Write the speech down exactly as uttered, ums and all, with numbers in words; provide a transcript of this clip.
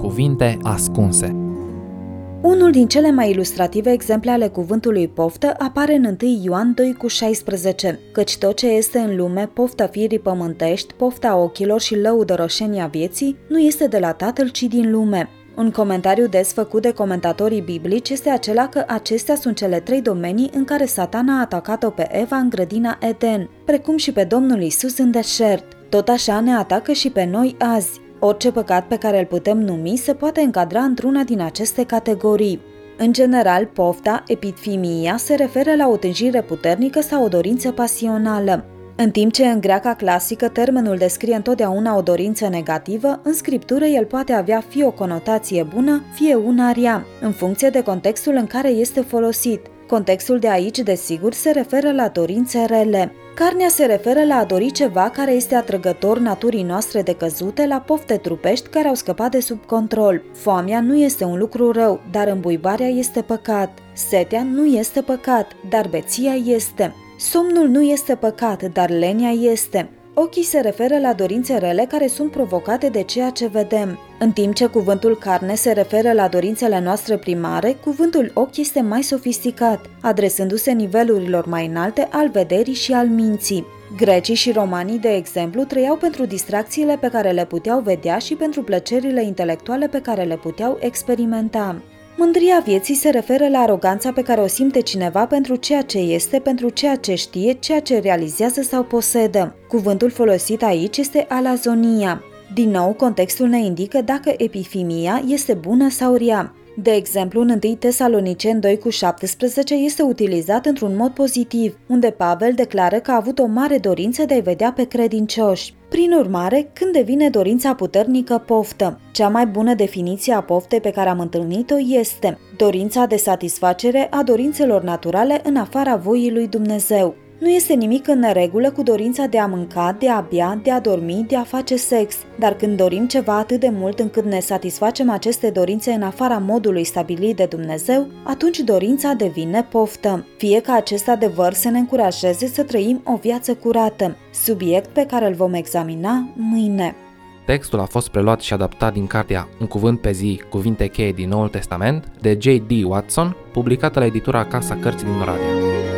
Cuvinte ascunse. Unul din cele mai ilustrative exemple ale cuvântului poftă apare în întâi Ioan doi cu șaisprezece, căci tot ce este în lume, pofta firii pământești, pofta ochilor și lăudăroșenia vieții, nu este de la Tatăl, ci din lume. Un comentariu des făcut de comentatorii biblici este acela că acestea sunt cele trei domenii în care Satan a atacat-o pe Eva în grădina Eden, precum și pe Domnul Iisus în deșert. Tot așa ne atacă și pe noi azi. Orice păcat pe care îl putem numi se poate încadra într-una din aceste categorii. În general, pofta, epithymia, se referă la o tânjire puternică sau o dorință pasională. În timp ce în greaca clasică termenul descrie întotdeauna o dorință negativă, în scriptură el poate avea fie o conotație bună, fie una rea, în funcție de contextul în care este folosit. Contextul de aici, desigur, se referă la dorințe rele. Carnea se referă la a dori ceva care este atrăgător naturii noastre decăzute, la pofte trupești care au scăpat de sub control. Foamea nu este un lucru rău, dar îmbuibarea este păcat. Setea nu este păcat, dar beția este. Somnul nu este păcat, dar lenia este. Ochii se referă la dorințe rele care sunt provocate de ceea ce vedem. În timp ce cuvântul carne se referă la dorințele noastre primare, cuvântul ochi este mai sofisticat, adresându-se nivelurilor mai înalte al vederii și al minții. Grecii și romanii, de exemplu, trăiau pentru distracțiile pe care le puteau vedea și pentru plăcerile intelectuale pe care le puteau experimenta. Mândria vieții se referă la aroganța pe care o simte cineva pentru ceea ce este, pentru ceea ce știe, ceea ce realizează sau posedă. Cuvântul folosit aici este alazonia. Din nou, contextul ne indică dacă epithymia este bună sau rea. De exemplu, în întâi Tesaloniceni doi cu șaptesprezece este utilizat într-un mod pozitiv, unde Pavel declară că a avut o mare dorință de a-i vedea pe credincioși. Prin urmare, când devine dorința puternică poftă? Cea mai bună definiție a poftei pe care am întâlnit-o este dorința de satisfacere a dorințelor naturale în afara voii lui Dumnezeu. Nu este nimic în neregulă cu dorința de a mânca, de a bea, de a dormi, de a face sex, dar când dorim ceva atât de mult încât ne satisfacem aceste dorințe în afara modului stabilit de Dumnezeu, atunci dorința devine poftă. Fie ca acest adevăr să ne încurajeze să trăim o viață curată, subiect pe care îl vom examina mâine. Textul a fost preluat și adaptat din cartea Un cuvânt pe zi, cuvinte cheie din Noul Testament, de J D Watson, publicată la editura Casa Cărții din Oradea.